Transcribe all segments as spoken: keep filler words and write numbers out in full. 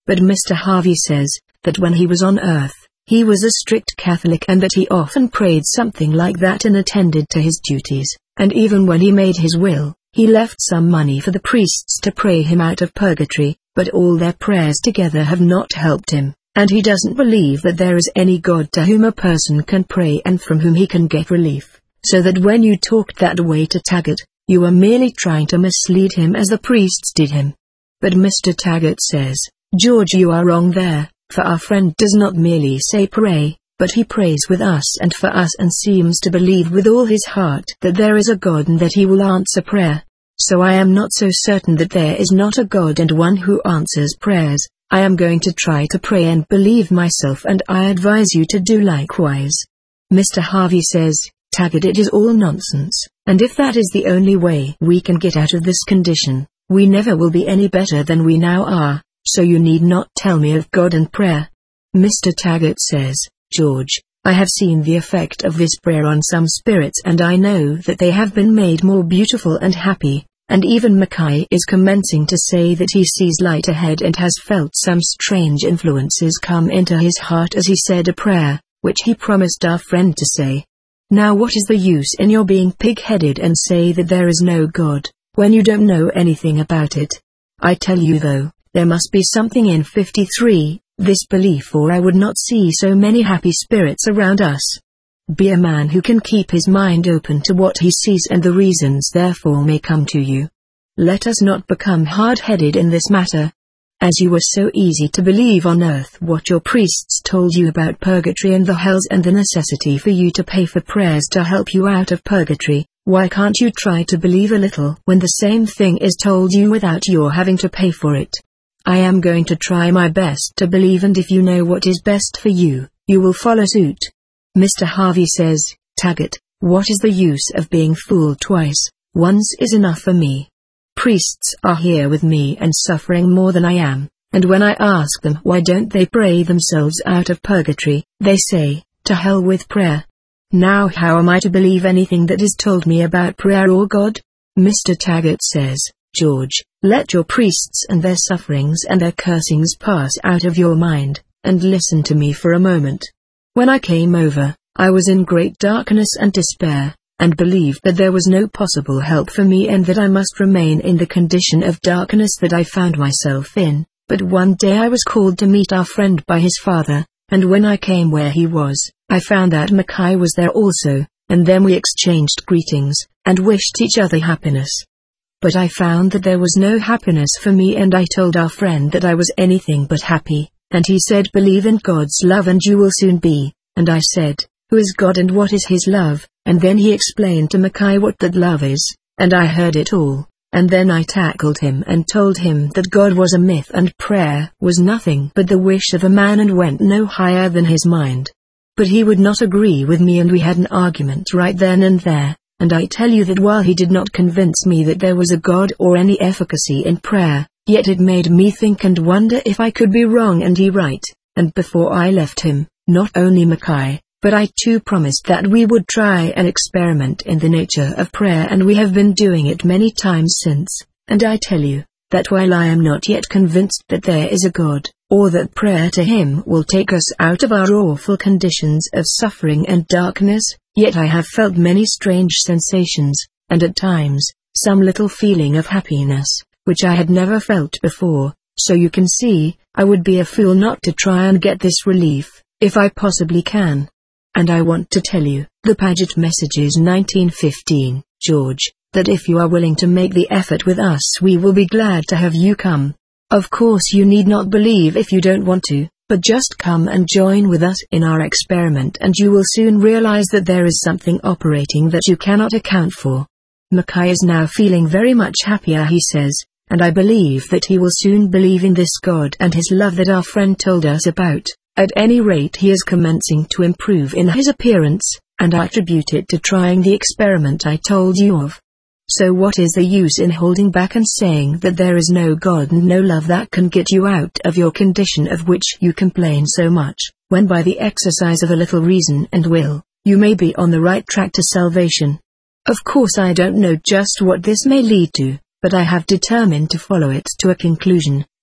but Mister Harvey says that when he was on Earth, he was a strict Catholic and that he often prayed something like that and attended to his duties, and even when he made his will, he left some money for the priests to pray him out of purgatory, but all their prayers together have not helped him, and he doesn't believe that there is any God to whom a person can pray and from whom he can get relief, so that when you talked that way to Taggart, you were merely trying to mislead him as the priests did him. But Mister Taggart says, George, you are wrong there, for our friend does not merely say pray, but he prays with us and for us and seems to believe with all his heart that there is a God and that he will answer prayer. So I am not so certain that there is not a God and one who answers prayers. I am going to try to pray and believe myself, and I advise you to do likewise. Mister Harvey says, Taggart, it is all nonsense, and if that is the only way we can get out of this condition, we never will be any better than we now are, so you need not tell me of God and prayer. Mister Taggart says, George, I have seen the effect of this prayer on some spirits, and I know that they have been made more beautiful and happy, and even Mackay is commencing to say that he sees light ahead and has felt some strange influences come into his heart as he said a prayer, which he promised our friend to say. Now what is the use in your being pig-headed and say that there is no God, when you don't know anything about it? I tell you though, there must be something in fifty-three, this belief, or I would not see so many happy spirits around us. Be a man who can keep his mind open to what he sees, and the reasons therefore may come to you. Let us not become hard-headed in this matter. As you were so easy to believe on earth what your priests told you about purgatory and the hells and the necessity for you to pay for prayers to help you out of purgatory, why can't you try to believe a little when the same thing is told you without your having to pay for it? I am going to try my best to believe, and if you know what is best for you, you will follow suit. Mister Harvey says, Taggart, what is the use of being fooled twice? Once is enough for me. Priests are here with me and suffering more than I am, and when I ask them why don't they pray themselves out of purgatory, they say, to hell with prayer. Now how am I to believe anything that is told me about prayer or God? Mister Taggart says, George, let your priests and their sufferings and their cursings pass out of your mind, and listen to me for a moment. When I came over, I was in great darkness and despair, and believed that there was no possible help for me and that I must remain in the condition of darkness that I found myself in. But one day I was called to meet our friend by his father, and when I came where he was, I found that Mackay was there also, and then we exchanged greetings, and wished each other happiness. But I found that there was no happiness for me, and I told our friend that I was anything but happy, and he said, believe in God's love and you will soon be, and I said, who is God and what is his love? And then he explained to Mackay what that love is, and I heard it all, and then I tackled him and told him that God was a myth and prayer was nothing but the wish of a man and went no higher than his mind. But he would not agree with me, and we had an argument right then and there, and I tell you that while he did not convince me that there was a God or any efficacy in prayer, yet it made me think and wonder if I could be wrong and he right, and before I left him, not only Mackay, but I too promised that we would try an experiment in the nature of prayer, and we have been doing it many times since, and I tell you, that while I am not yet convinced that there is a God, or that prayer to him will take us out of our awful conditions of suffering and darkness, yet I have felt many strange sensations, and at times, some little feeling of happiness, which I had never felt before, so you can see, I would be a fool not to try and get this relief, if I possibly can. And I want to tell you, the Paget Messages nineteen fifteen, George, that if you are willing to make the effort with us, we will be glad to have you come. Of course you need not believe if you don't want to, but just come and join with us in our experiment, and you will soon realize that there is something operating that you cannot account for. Mackay is now feeling very much happier, he says, and I believe that he will soon believe in this God and his love that our friend told us about. At any rate, he is commencing to improve in his appearance, and I attribute it to trying the experiment I told you of. So what is the use in holding back and saying that there is no God and no love that can get you out of your condition of which you complain so much, when by the exercise of a little reason and will, you may be on the right track to salvation? Of course I don't know just what this may lead to, but I have determined to follow it to a conclusion,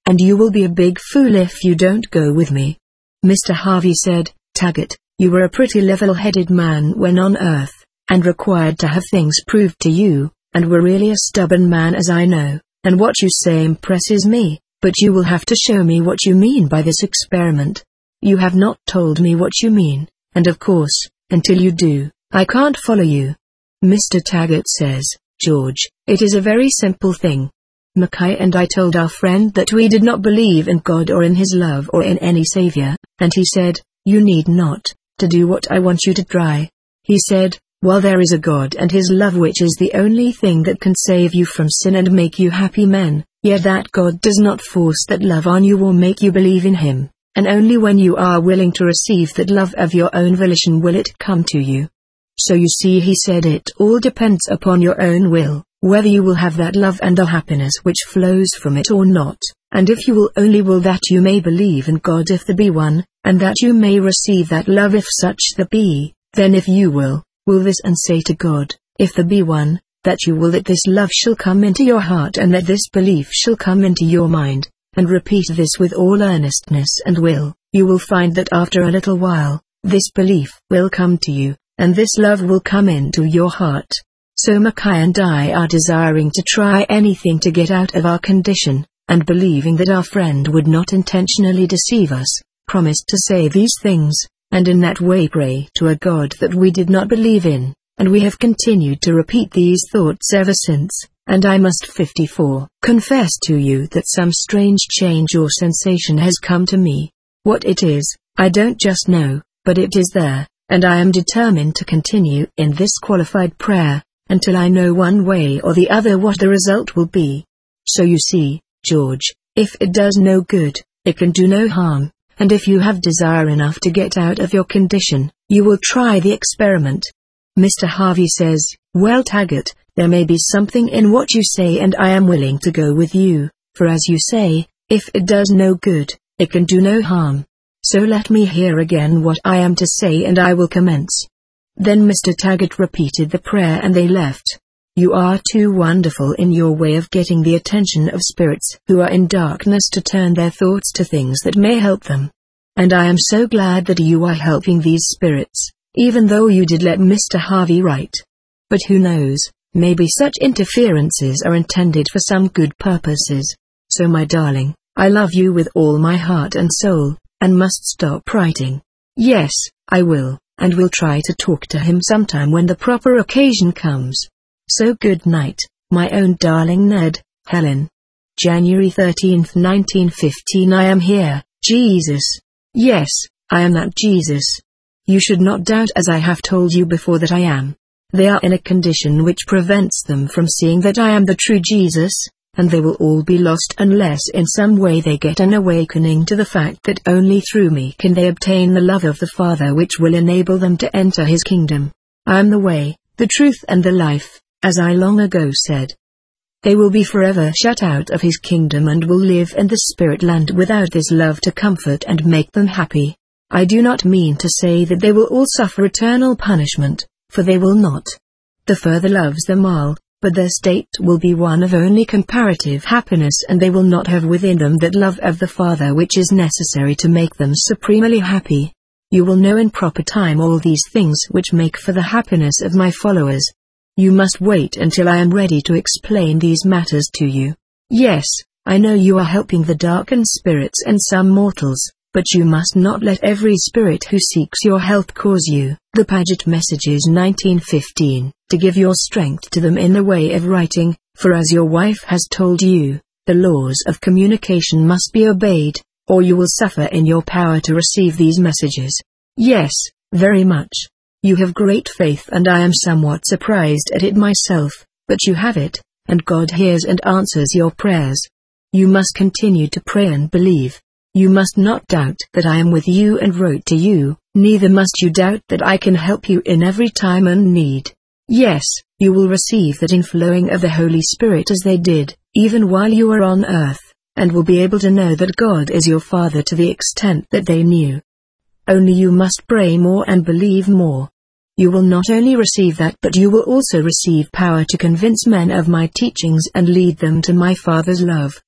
and you will be a big fool if you don't go with me." Mister Harvey said, "Taggart, you were a pretty level-headed man when on Earth, and required to have things proved to you, and were really a stubborn man as I know, and what you say impresses me, but you will have to show me what you mean by this experiment. You have not told me what you mean, and of course, until you do, I can't follow you." Mister Taggart says, "George, it is a very simple thing. Mackay and I told our friend that we did not believe in God or in His love or in any Savior, and he said, 'You need not to do what I want you to try.' He said, 'While there is a God and His love which is the only thing that can save you from sin and make you happy men, yet that God does not force that love on you or make you believe in Him, and only when you are willing to receive that love of your own volition will it come to you.' So you see," he said, "it all depends upon your own will, whether you will have that love and the happiness which flows from it or not, and if you will only will that you may believe in God if there be one, and that you may receive that love if such there be, then if you will, will this and say to God, if there be one, that you will that this love shall come into your heart and that this belief shall come into your mind, and repeat this with all earnestness and will, you will find that after a little while, this belief will come to you, and this love will come into your heart. So Mackay and I are desiring to try anything to get out of our condition, and believing that our friend would not intentionally deceive us, promised to say these things, and in that way pray to a God that we did not believe in, and we have continued to repeat these thoughts ever since, and I must fifty-four confess to you that some strange change or sensation has come to me. What it is, I don't just know, but it is there, and I am determined to continue in this qualified prayer, until I know one way or the other what the result will be. So you see, George, if it does no good, it can do no harm, and if you have desire enough to get out of your condition, you will try the experiment." Mister Harvey says, "Well, Taggart, there may be something in what you say and I am willing to go with you, for as you say, if it does no good, it can do no harm. So let me hear again what I am to say and I will commence." Then Mister Taggart repeated the prayer and they left. You are too wonderful in your way of getting the attention of spirits who are in darkness to turn their thoughts to things that may help them. And I am so glad that you are helping these spirits, even though you did let Mister Harvey write. But who knows, maybe such interferences are intended for some good purposes. So my darling, I love you with all my heart and soul, and must stop writing. Yes, I will, and will try to talk to him sometime when the proper occasion comes. So good night, my own darling Ned, Helen. January thirteenth nineteen fifteen. I am here, Jesus. Yes, I am that Jesus. You should not doubt, as I have told you before, that I am. They are in a condition which prevents them from seeing that I am the true Jesus, and they will all be lost unless in some way they get an awakening to the fact that only through me can they obtain the love of the Father which will enable them to enter His kingdom. I am the way, the truth and the life, as I long ago said. They will be forever shut out of His kingdom and will live in the spirit land without this love to comfort and make them happy. I do not mean to say that they will all suffer eternal punishment, for they will not. The Father loves them all, but their state will be one of only comparative happiness, and they will not have within them that love of the Father which is necessary to make them supremely happy. You will know in proper time all these things which make for the happiness of my followers. You must wait until I am ready to explain these matters to you. Yes, I know you are helping the darkened spirits and some mortals, but you must not let every spirit who seeks your help cause you, the Paget Messages nineteen fifteen, to give your strength to them in the way of writing, for as your wife has told you, the laws of communication must be obeyed, or you will suffer in your power to receive these messages. Yes, very much. You have great faith and I am somewhat surprised at it myself, but you have it, and God hears and answers your prayers. You must continue to pray and believe. You must not doubt that I am with you and wrote to you, neither must you doubt that I can help you in every time and need. Yes, you will receive that inflowing of the Holy Spirit as they did, even while you were on earth, and will be able to know that God is your Father to the extent that they knew. Only you must pray more and believe more. You will not only receive that, but you will also receive power to convince men of my teachings and lead them to my Father's love,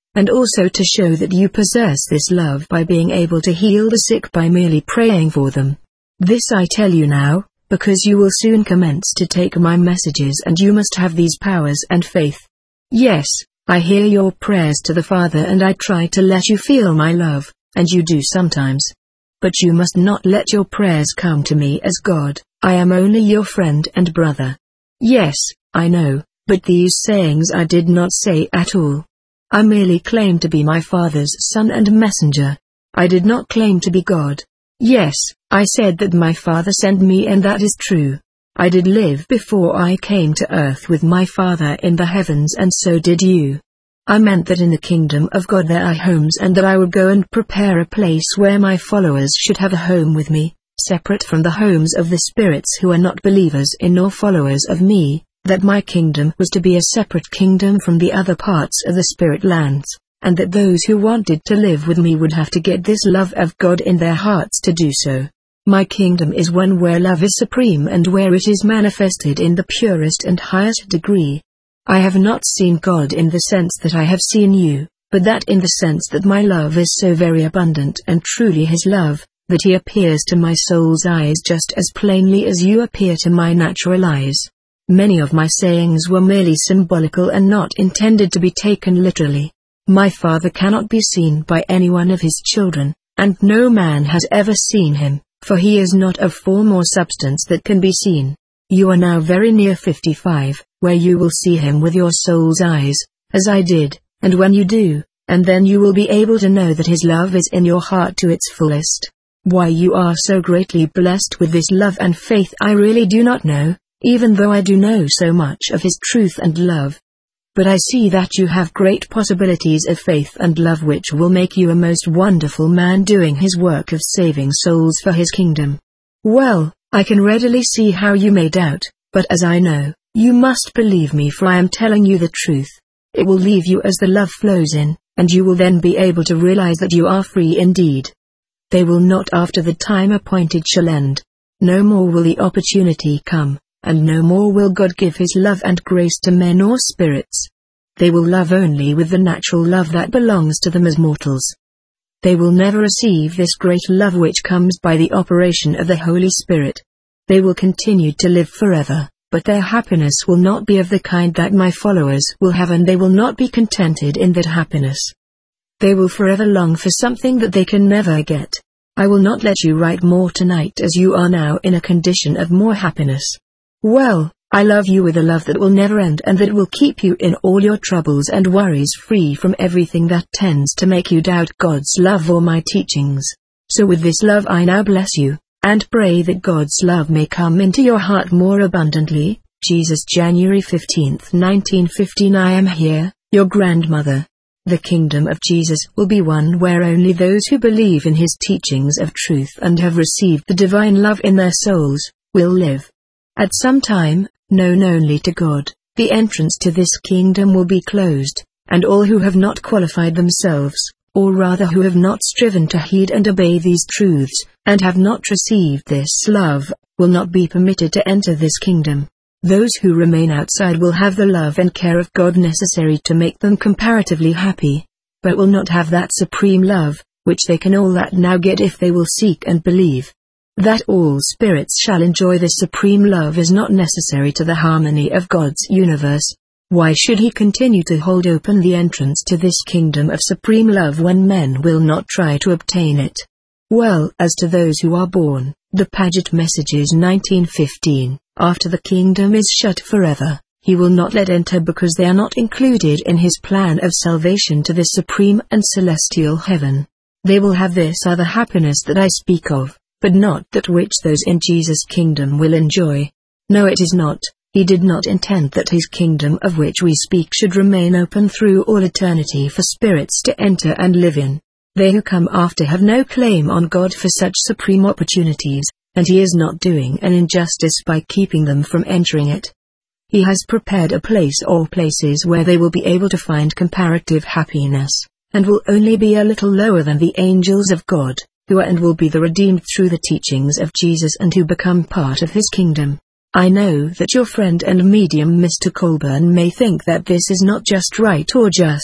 and also to show that you possess this love by being able to heal the sick by merely praying for them. This I tell you now, because you will soon commence to take my messages and you must have these powers and faith. Yes, I hear your prayers to the Father and I try to let you feel my love, and you do sometimes. But you must not let your prayers come to me as God. I am only your friend and brother. Yes, I know, but these sayings I did not say at all. I merely claimed to be my Father's son and messenger. I did not claim to be God. Yes, I said that my Father sent me, and that is true. I did live before I came to earth with my Father in the heavens, and so did you. I meant that in the kingdom of God there are homes, and that I would go and prepare a place where my followers should have a home with me, separate from the homes of the spirits who are not believers in nor followers of me, that my kingdom was to be a separate kingdom from the other parts of the spirit lands, and that those who wanted to live with me would have to get this love of God in their hearts to do so. My kingdom is one where love is supreme and where it is manifested in the purest and highest degree. I have not seen God in the sense that I have seen you, but that in the sense that my love is so very abundant and truly His love, that He appears to my soul's eyes just as plainly as you appear to my natural eyes. Many of my sayings were merely symbolical and not intended to be taken literally. My Father cannot be seen by any one of His children, and no man has ever seen Him, for He is not of form or substance that can be seen. You are now very near fifty-five, where you will see Him with your soul's eyes, as I did, and when you do, and then you will be able to know that His love is in your heart to its fullest. Why you are so greatly blessed with this love and faith I really do not know, even though I do know so much of His truth and love. But I see that you have great possibilities of faith and love which will make you a most wonderful man doing His work of saving souls for His kingdom. Well, I can readily see how you may doubt, but as I know, you must believe me, for I am telling you the truth. It will leave you as the love flows in, and you will then be able to realize that you are free indeed. They will not after the time appointed shall end. No more will the opportunity come, and no more will God give His love and grace to men or spirits. They will love only with the natural love that belongs to them as mortals. They will never receive this great love which comes by the operation of the Holy Spirit. They will continue to live forever, but their happiness will not be of the kind that my followers will have, and they will not be contented in that happiness. They will forever long for something that they can never get. I will not let you write more tonight, as you are now in a condition of more happiness. Well, I love you with a love that will never end, and that will keep you in all your troubles and worries free from everything that tends to make you doubt God's love or my teachings. So with this love I now bless you, and pray that God's love may come into your heart more abundantly. Jesus, January fifteenth, nineteen fifteen. I am here, your grandmother. The kingdom of Jesus will be one where only those who believe in His teachings of truth and have received the divine love in their souls will live. At some time, known only to God, the entrance to this kingdom will be closed, and all who have not qualified themselves, or rather who have not striven to heed and obey these truths, and have not received this love, will not be permitted to enter this kingdom. Those who remain outside will have the love and care of God necessary to make them comparatively happy, but will not have that supreme love, which they can all that now get if they will seek and believe. That all spirits shall enjoy this supreme love is not necessary to the harmony of God's universe. Why should He continue to hold open the entrance to this kingdom of supreme love when men will not try to obtain it? Well, as to those who are born, the Paget Messages nineteen fifteen, after the kingdom is shut forever, He will not let enter because they are not included in His plan of salvation to this supreme and celestial heaven. They will have this other happiness that I speak of, but not that which those in Jesus' kingdom will enjoy. No, it is not. He did not intend that His kingdom of which we speak should remain open through all eternity for spirits to enter and live in. They who come after have no claim on God for such supreme opportunities, and He is not doing an injustice by keeping them from entering it. He has prepared a place or places where they will be able to find comparative happiness, and will only be a little lower than the angels of God, who are and will be the redeemed through the teachings of Jesus and who become part of His kingdom. I know that your friend and medium Mister Colburn may think that this is not just right or just,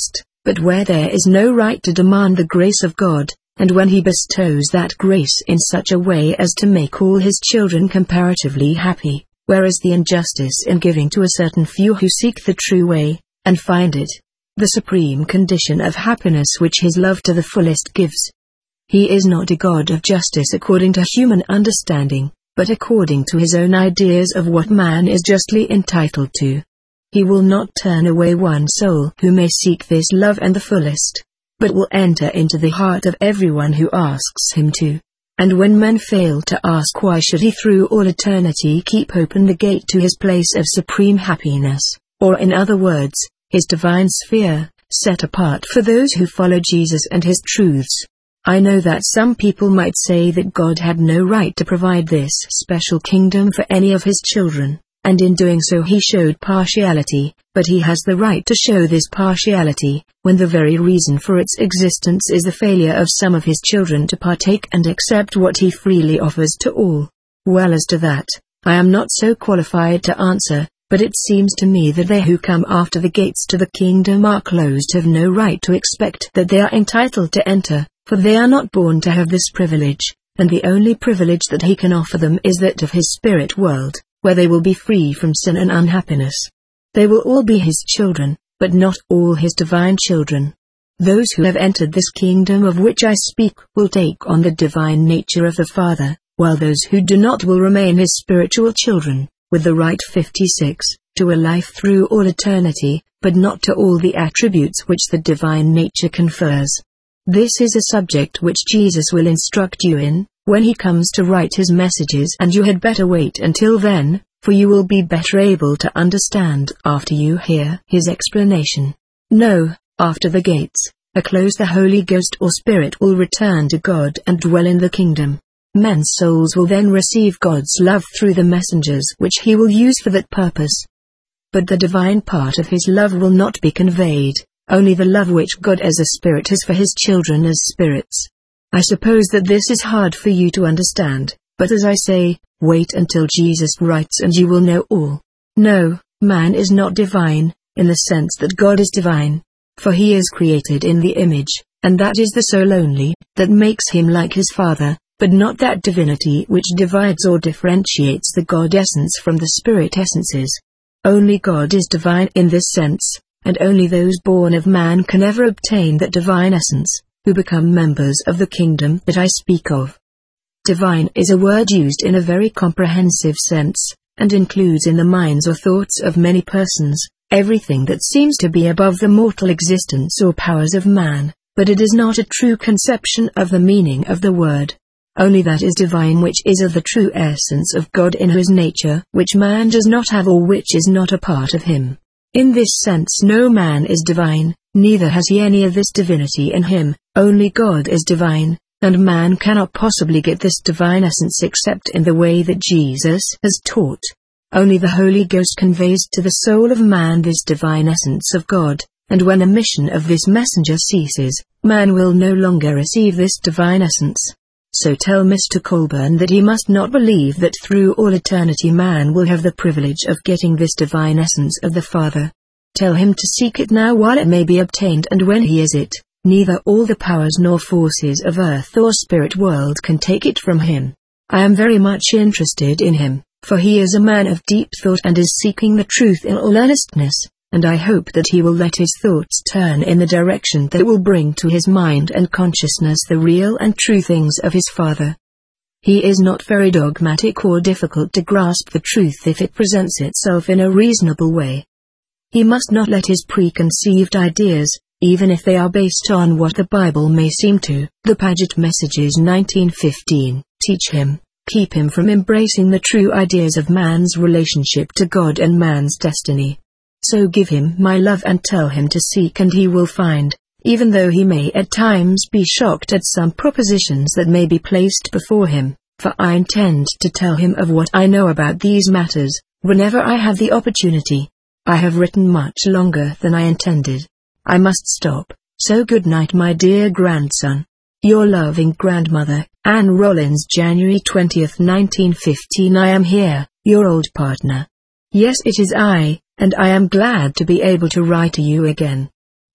but where there is no right to demand the grace of God, and when he bestows that grace in such a way as to make all his children comparatively happy, whereas the injustice in giving to a certain few who seek the true way, and find it, the supreme condition of happiness which his love to the fullest gives. He is not a God of justice according to human understanding, but according to his own ideas of what man is justly entitled to. He will not turn away one soul who may seek this love and the fullest, but will enter into the heart of everyone who asks him to. And when men fail to ask, why should he through all eternity keep open the gate to his place of supreme happiness, or in other words, his divine sphere, set apart for those who follow Jesus and his truths? I know that some people might say that God had no right to provide this special kingdom for any of his children, and in doing so he showed partiality, but he has the right to show this partiality, when the very reason for its existence is the failure of some of his children to partake and accept what he freely offers to all. Well, as to that, I am not so qualified to answer, but it seems to me that they who come after the gates to the kingdom are closed have no right to expect that they are entitled to enter, for they are not born to have this privilege, and the only privilege that he can offer them is that of his spirit world, where they will be free from sin and unhappiness. They will all be his children, but not all his divine children. Those who have entered this kingdom of which I speak will take on the divine nature of the Father, while those who do not will remain his spiritual children, with the right fifty-six, to a life through all eternity, but not to all the attributes which the divine nature confers. This is a subject which Jesus will instruct you in, when he comes to write his messages, and you had better wait until then, for you will be better able to understand after you hear his explanation. No, after the gates are closed, the Holy Ghost or Spirit will return to God and dwell in the kingdom. Men's souls will then receive God's love through the messengers which he will use for that purpose. But the divine part of his love will not be conveyed, only the love which God as a spirit has for his children as spirits. I suppose that this is hard for you to understand, but as I say, wait until Jesus writes and you will know all. No, man is not divine, in the sense that God is divine. For he is created in the image, and that is the soul only, that makes him like his Father, but not that divinity which divides or differentiates the God essence from the spirit essences. Only God is divine in this sense, and only those born of man can ever obtain that divine essence, who become members of the kingdom that I speak of. Divine is a word used in a very comprehensive sense, and includes in the minds or thoughts of many persons, everything that seems to be above the mortal existence or powers of man, but it is not a true conception of the meaning of the word. Only that is divine which is of the true essence of God in his nature, which man does not have or which is not a part of him. In this sense no man is divine, neither has he any of this divinity in him, only God is divine, and man cannot possibly get this divine essence except in the way that Jesus has taught. Only the Holy Ghost conveys to the soul of man this divine essence of God, and when the mission of this messenger ceases, man will no longer receive this divine essence. So tell Mister Colburn that he must not believe that through all eternity man will have the privilege of getting this divine essence of the Father. Tell him to seek it now while it may be obtained, and when he is it, neither all the powers nor forces of earth or spirit world can take it from him. I am very much interested in him, for he is a man of deep thought and is seeking the truth in all earnestness, and I hope that he will let his thoughts turn in the direction that will bring to his mind and consciousness the real and true things of his Father. He is not very dogmatic or difficult to grasp the truth if it presents itself in a reasonable way. He must not let his preconceived ideas, even if they are based on what the Bible may seem to, the Paget Messages nineteen fifteen, teach him, keep him from embracing the true ideas of man's relationship to God and man's destiny. So give him my love and tell him to seek, and he will find, even though he may at times be shocked at some propositions that may be placed before him, for I intend to tell him of what I know about these matters, whenever I have the opportunity. I have written much longer than I intended. I must stop, so good night, my dear grandson. Your loving grandmother, Anne Rollins. January twentieth nineteen fifteen. I am here, your old partner. Yes, it is I, and I am glad to be able to write to you again.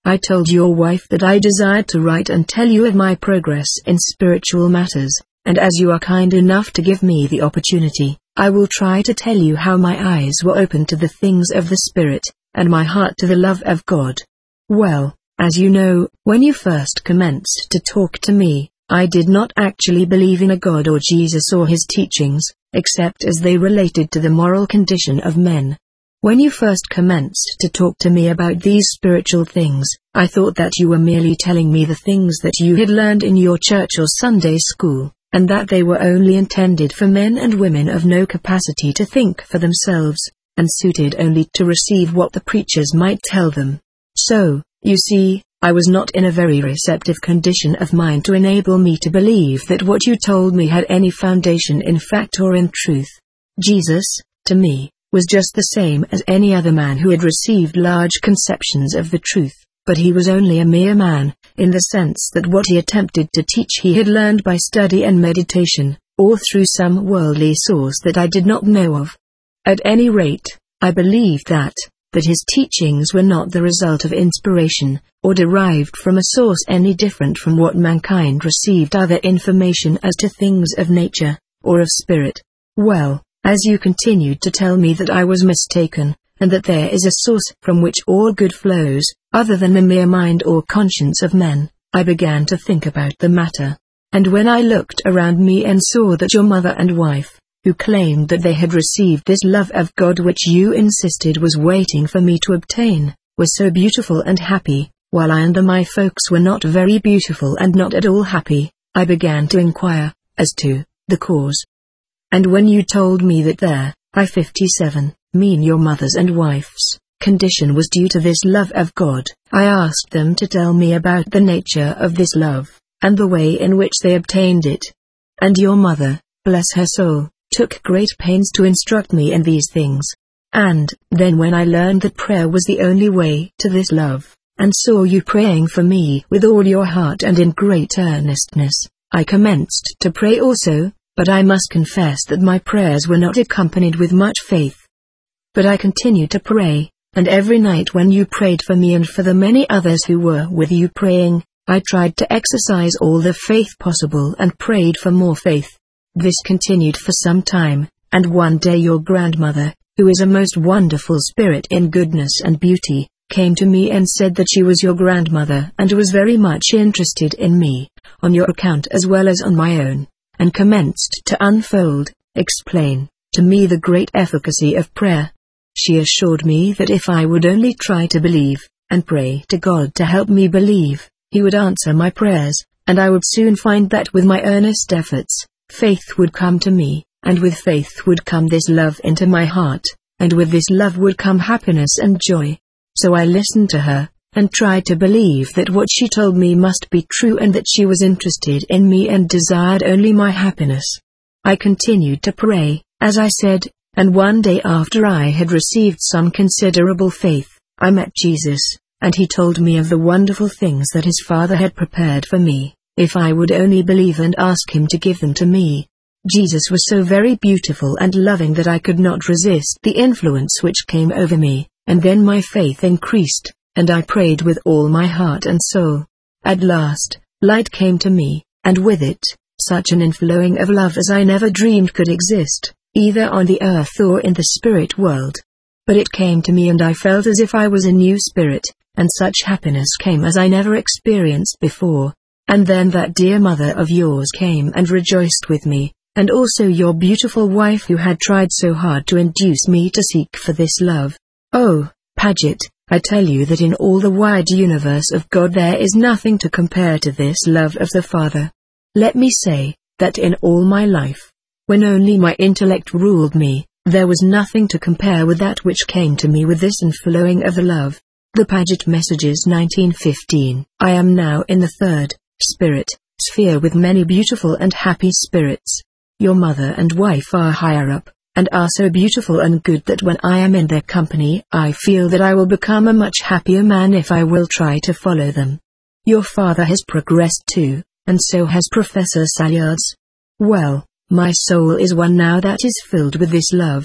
I told your wife that I desired to write and tell you of my progress in spiritual matters, and as you are kind enough to give me the opportunity, I will try to tell you how my eyes were opened to the things of the Spirit, and my heart to the love of God. Well, as you know, when you first commenced to talk to me, I did not actually believe in a God or Jesus or his teachings, except as they related to the moral condition of men. When you first commenced to talk to me about these spiritual things, I thought that you were merely telling me the things that you had learned in your church or Sunday school, and that they were only intended for men and women of no capacity to think for themselves, and suited only to receive what the preachers might tell them. So, you see, I was not in a very receptive condition of mind to enable me to believe that what you told me had any foundation in fact or in truth. Jesus, to me, was just the same as any other man who had received large conceptions of the truth, but he was only a mere man, in the sense that what he attempted to teach he had learned by study and meditation, or through some worldly source that I did not know of. At any rate, I believed that, that his teachings were not the result of inspiration, or derived from a source any different from what mankind received other information as to things of nature, or of spirit. Well, as you continued to tell me that I was mistaken, and that there is a source from which all good flows, other than the mere mind or conscience of men, I began to think about the matter. And when I looked around me and saw that your mother and wife, who claimed that they had received this love of God which you insisted was waiting for me to obtain, were so beautiful and happy, while I and the my folks were not very beautiful and not at all happy, I began to inquire, as to, the cause. And when you told me that there, I fifty-seven, mean your mother's and wife's, condition was due to this love of God, I asked them to tell me about the nature of this love, and the way in which they obtained it. And your mother, bless her soul, took great pains to instruct me in these things. And, then when I learned that prayer was the only way to this love, and saw you praying for me with all your heart and in great earnestness, I commenced to pray also, but I must confess that my prayers were not accompanied with much faith. But I continued to pray, and every night when you prayed for me and for the many others who were with you praying, I tried to exercise all the faith possible and prayed for more faith. This continued for some time, and one day your grandmother, who is a most wonderful spirit in goodness and beauty, came to me and said that she was your grandmother and was very much interested in me, on your account as well as on my own, and commenced to unfold, explain, to me the great efficacy of prayer. She assured me that if I would only try to believe, and pray to God to help me believe, he would answer my prayers, and I would soon find that with my earnest efforts, faith would come to me, and with faith would come this love into my heart, and with this love would come happiness and joy. So I listened to her, and tried to believe that what she told me must be true and that she was interested in me and desired only my happiness. I continued to pray, as I said, and one day after I had received some considerable faith, I met Jesus, and he told me of the wonderful things that his Father had prepared for me, if I would only believe and ask him to give them to me. Jesus was so very beautiful and loving that I could not resist the influence which came over me, and then my faith increased, and I prayed with all my heart and soul. At last, light came to me, and with it, such an inflowing of love as I never dreamed could exist, either on the earth or in the spirit world. But it came to me and I felt as if I was a new spirit, and such happiness came as I never experienced before. And then that dear mother of yours came and rejoiced with me, and also your beautiful wife who had tried so hard to induce me to seek for this love. Oh, Paget, I tell you that in all the wide universe of God there is nothing to compare to this love of the Father. Let me say, that in all my life, when only my intellect ruled me, there was nothing to compare with that which came to me with this inflowing of the love. The Paget Messages nineteen fifteen. I am now in the third, spirit, sphere with many beautiful and happy spirits. Your mother and wife are higher up, and are so beautiful and good that when I am in their company I feel that I will become a much happier man if I will try to follow them. Your father has progressed too, and so has Professor Salyards. Well, my soul is one now that is filled with this love.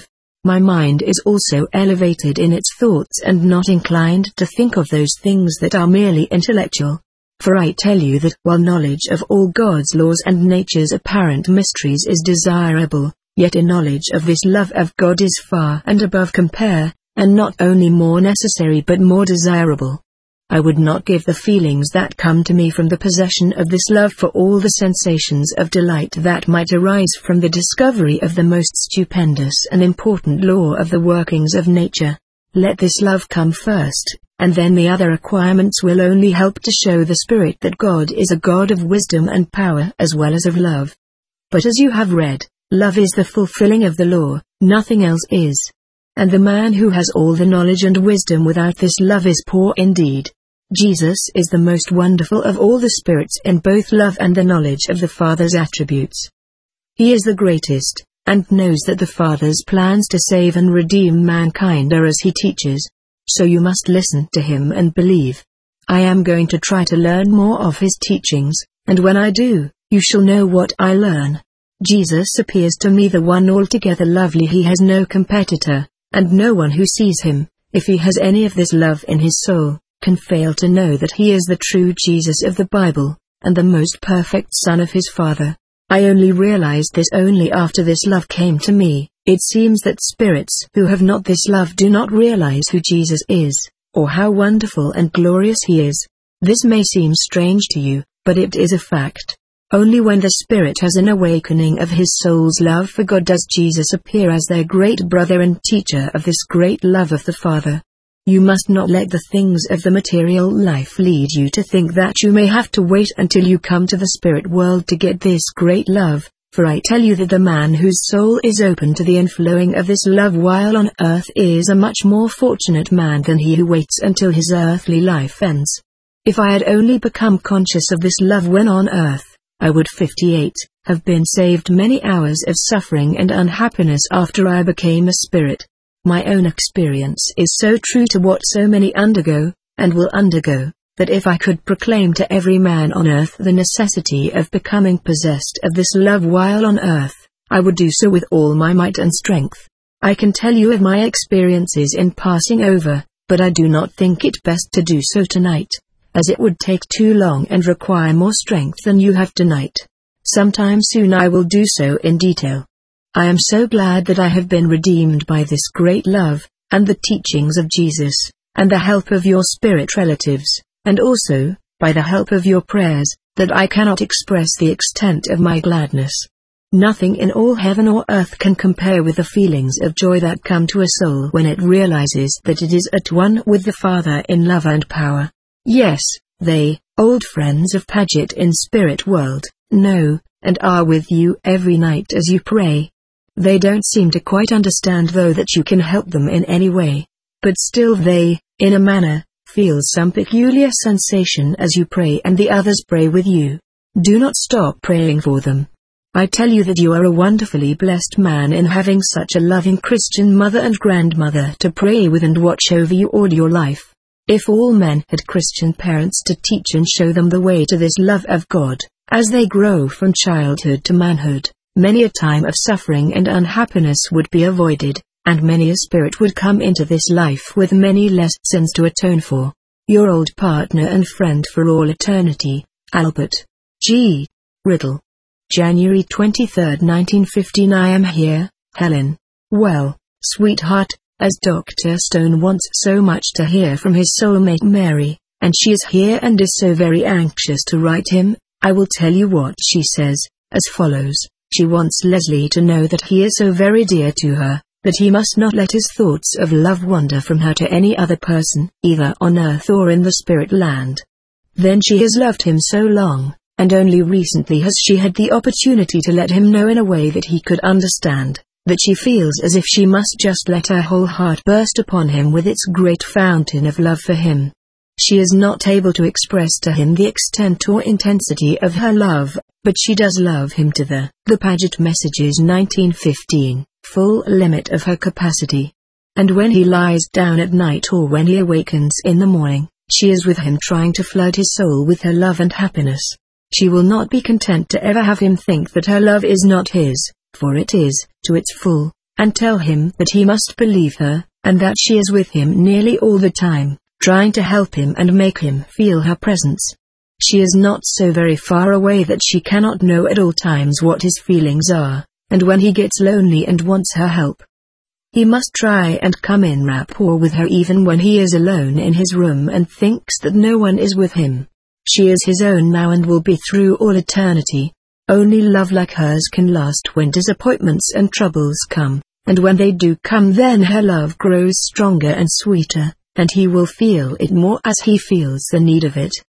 My mind is also elevated in its thoughts and not inclined to think of those things that are merely intellectual. For I tell you that while knowledge of all God's laws and nature's apparent mysteries is desirable, yet a knowledge of this love of God is far and above compare, and not only more necessary but more desirable. I would not give the feelings that come to me from the possession of this love for all the sensations of delight that might arise from the discovery of the most stupendous and important law of the workings of nature. Let this love come first, and then the other acquirements will only help to show the Spirit that God is a God of wisdom and power as well as of love. But as you have read, love is the fulfilling of the law, nothing else is. And the man who has all the knowledge and wisdom without this love is poor indeed. Jesus is the most wonderful of all the spirits in both love and the knowledge of the Father's attributes. He is the greatest, and knows that the Father's plans to save and redeem mankind are as he teaches. So you must listen to him and believe. I am going to try to learn more of his teachings, and when I do, you shall know what I learn. Jesus appears to me the one altogether lovely. He has no competitor, and no one who sees him, if he has any of this love in his soul, can fail to know that he is the true Jesus of the Bible, and the most perfect Son of his Father. I only realized this only after this love came to me. It seems that spirits who have not this love do not realize who Jesus is, or how wonderful and glorious he is. This may seem strange to you, but it is a fact. Only when the spirit has an awakening of his soul's love for God does Jesus appear as their great brother and teacher of this great love of the Father. You must not let the things of the material life lead you to think that you may have to wait until you come to the spirit world to get this great love, for I tell you that the man whose soul is open to the inflowing of this love while on earth is a much more fortunate man than he who waits until his earthly life ends. If I had only become conscious of this love when on earth, I would fifty-eight, have been saved many hours of suffering and unhappiness after I became a spirit. My own experience is so true to what so many undergo, and will undergo, that if I could proclaim to every man on earth the necessity of becoming possessed of this love while on earth, I would do so with all my might and strength. I can tell you of my experiences in passing over, but I do not think it best to do so tonight, as it would take too long and require more strength than you have tonight. Sometime soon I will do so in detail. I am so glad that I have been redeemed by this great love, and the teachings of Jesus, and the help of your spirit relatives, and also, by the help of your prayers, that I cannot express the extent of my gladness. Nothing in all heaven or earth can compare with the feelings of joy that come to a soul when it realizes that it is at one with the Father in love and power. Yes, they, old friends of Paget in spirit world, know, and are with you every night as you pray. They don't seem to quite understand though that you can help them in any way, but still they, in a manner, feel some peculiar sensation as you pray and the others pray with you. Do not stop praying for them. I tell you that you are a wonderfully blessed man in having such a loving Christian mother and grandmother to pray with and watch over you all your life. If all men had Christian parents to teach and show them the way to this love of God, as they grow from childhood to manhood, many a time of suffering and unhappiness would be avoided, and many a spirit would come into this life with many less sins to atone for. Your old partner and friend for all eternity, Albert G. Riddle. January twenty-third, nineteen fifteen. I am here, Helen. Well, sweetheart, as Doctor Stone wants so much to hear from his soulmate Mary, and she is here and is so very anxious to write him, I will tell you what she says, as follows. She wants Leslie to know that he is so very dear to her, that he must not let his thoughts of love wander from her to any other person, either on earth or in the spirit land. Then she has loved him so long, and only recently has she had the opportunity to let him know in a way that he could understand, that she feels as if she must just let her whole heart burst upon him with its great fountain of love for him. She is not able to express to him the extent or intensity of her love, but she does love him to the, the Paget Messages nineteen fifteen, full limit of her capacity. And when he lies down at night or when he awakens in the morning, she is with him trying to flood his soul with her love and happiness. She will not be content to ever have him think that her love is not his, for it is, to its full, and tell him that he must believe her, and that she is with him nearly all the time, trying to help him and make him feel her presence. She is not so very far away that she cannot know at all times what his feelings are, and when he gets lonely and wants her help, he must try and come in rapport with her even when he is alone in his room and thinks that no one is with him. She is his own now and will be through all eternity. Only love like hers can last when disappointments and troubles come, and when they do come, then her love grows stronger and sweeter, and he will feel it more as he feels the need of it.